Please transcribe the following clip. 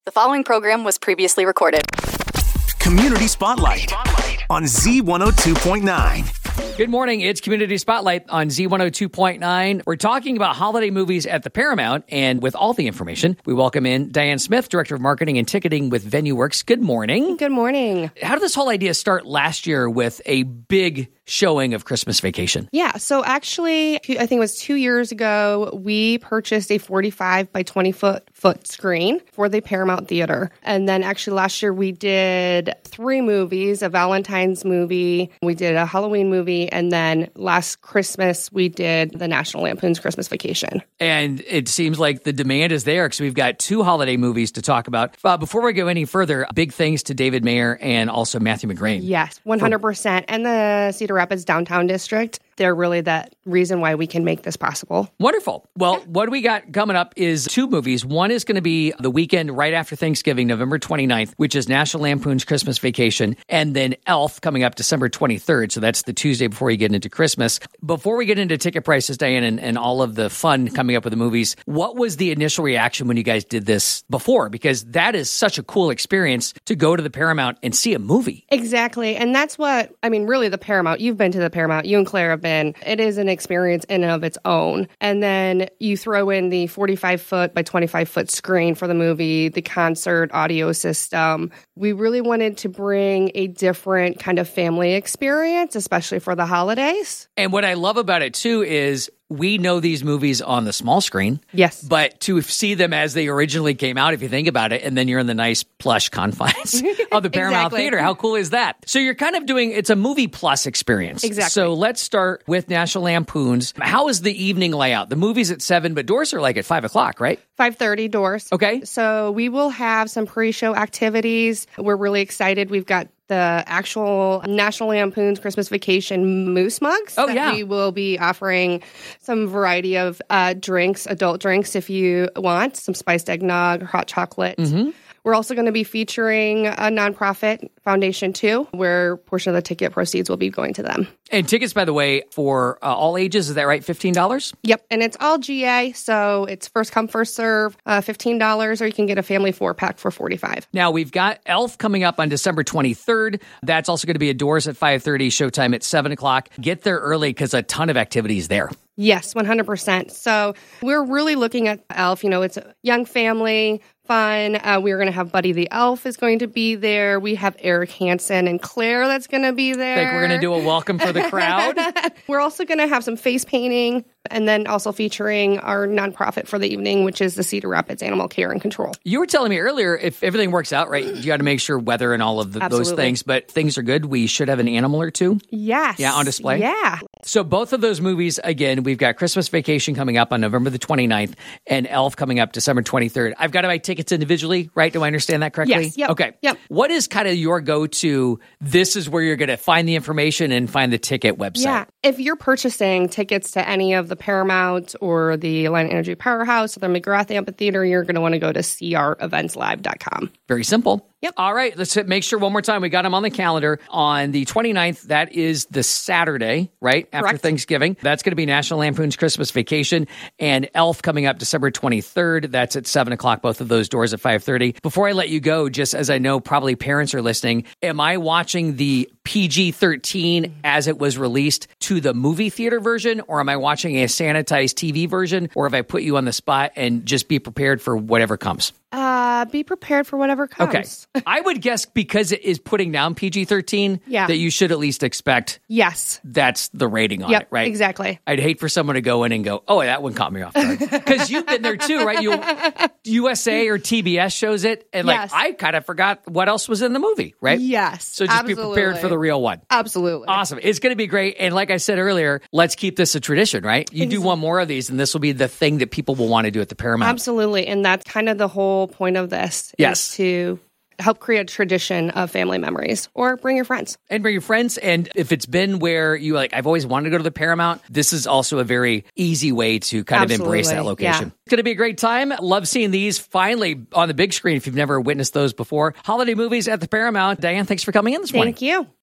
The following program was previously recorded. Community Spotlight on Z102.9. Good morning. It's Community Spotlight on Z102.9. We're talking about holiday movies at the Paramount, and with all the information, we welcome in Diane Smith, Director of Marketing and Ticketing with VenueWorks. Good morning. Good morning. How did this whole idea start last year with a big showing of Christmas Vacation? Yeah, so actually, I think it was 2 years ago, we purchased a 45 by 20 foot screen for the Paramount Theater. And then actually last year we did 3 movies, a Valentine's movie, we did a Halloween movie, and then last Christmas we did the National Lampoon's Christmas Vacation. And it seems like the demand is there because we've got 2 holiday movies to talk about. Before we go any further, big thanks to David Mayer and also Matthew McGrain. Yes, 100%. And the Cedar Rapids Downtown District. They're really that reason why we can make this possible. Wonderful. Well, what we got coming up is 2 movies. One is going to be the weekend right after Thanksgiving, November 29th, which is National Lampoon's Christmas Vacation, and then Elf coming up December 23rd. So that's the Tuesday before you get into Christmas. Before we get into ticket prices, Diane, and all of the fun coming up with the movies, what was the initial reaction when you guys did this before? Because that is such a cool experience to go to the Paramount and see a movie. Exactly. And that's what, I mean, really the Paramount, you've been to the Paramount, you and Claire have been. It is an experience in and of its own. And then you throw in the 45 foot by 25 foot screen for the movie, the concert audio system. We really wanted to bring a different kind of family experience, especially for the holidays. And what I love about it too is we know these movies on the small screen. Yes. But to see them as they originally came out, if you think about it, and then you're in the nice plush confines of the Paramount Exactly. Theater. How cool is that? So you're kind of doing, it's a movie plus experience. Exactly. So let's start with National Lampoon's. How is the evening layout? The movie's at 7, but doors are like at 5 o'clock, right? 5:30 doors. Okay. So we will have some pre-show activities. We're really excited. We've got the actual National Lampoon's Christmas Vacation moose mugs. Oh, yeah. We will be offering some variety of drinks, adult drinks if you want, some spiced eggnog or hot chocolate. Mm-hmm. We're also going to be featuring a nonprofit foundation too, where a portion of the ticket proceeds will be going to them. And tickets, by the way, for all ages, is that right? $15? Yep. And it's all GA, so it's first come, first serve, $15, or you can get a family 4-pack for $45. Now, we've got Elf coming up on December 23rd. That's also going to be at doors at 5:30, showtime at 7 o'clock. Get there early because a ton of activities there. Yes, 100%. So we're really looking at Elf. You know, it's a young family, fun. We're going to have Buddy the Elf is going to be there. We have Eric Hansen and Claire that's going to be there. I think we're going to do a welcome for the crowd. We're also going to have some face painting and then also featuring our nonprofit for the evening, which is the Cedar Rapids Animal Care and Control. You were telling me earlier, if everything works out right, you got to make sure weather and all of those Absolutely. things, but things are good. We should have an animal or 2. Yes. Yeah, on display? Yeah. So both of those movies, again, we've got Christmas Vacation coming up on November the 29th and Elf coming up December 23rd. I've got to buy tickets individually, right? Do I understand that correctly? Yes. Yep. Okay. Yep. What is kind of your go-to, this is where you're going to find the information and find the ticket website? Yeah. If you're purchasing tickets to any of the Paramount or the Alliant Energy Powerhouse or the McGrath Amphitheater, you're going to want to go to creventslive.com. Very simple. Yep. All right, let's make sure one more time. We got them on the calendar on the 29th. That is the Saturday, right? After Correct. Thanksgiving. That's going to be National Lampoon's Christmas Vacation and Elf coming up December 23rd. That's at 7 o'clock, both of those doors at 5:30. Before I let you go, just as I know probably parents are listening, am I watching the PG-13 as it was released to the movie theater version, or am I watching a sanitized TV version, or have I put you on the spot and just be prepared for whatever comes? Be prepared for whatever comes. Okay. I would guess because it is putting down PG-13 Yeah. that you should at least expect Yes. that's the rating on Yep. it, right? Exactly. I'd hate for someone to go in and go, oh, that one caught me off guard. Because you've been there too, right? USA or TBS shows it, and Yes. I kind of forgot what else was in the movie, right? Yes. So just be prepared for the real one. Absolutely. Awesome. It's going to be great. And like I said earlier, let's keep this a tradition, right? You do one more of these, and this will be the thing that people will want to do at the Paramount. Absolutely. And that's kind of the whole point of this. Yes. Is to help create a tradition of family memories, or bring your friends. And bring your friends. And if it's been where you like, I've always wanted to go to the Paramount, this is also a very easy way to kind of embrace that Absolutely. location. Yeah. It's going to be a great time. Love seeing these finally on the big screen if you've never witnessed those before. Holiday movies at the Paramount. Diane, thanks for coming in this morning. Thank you.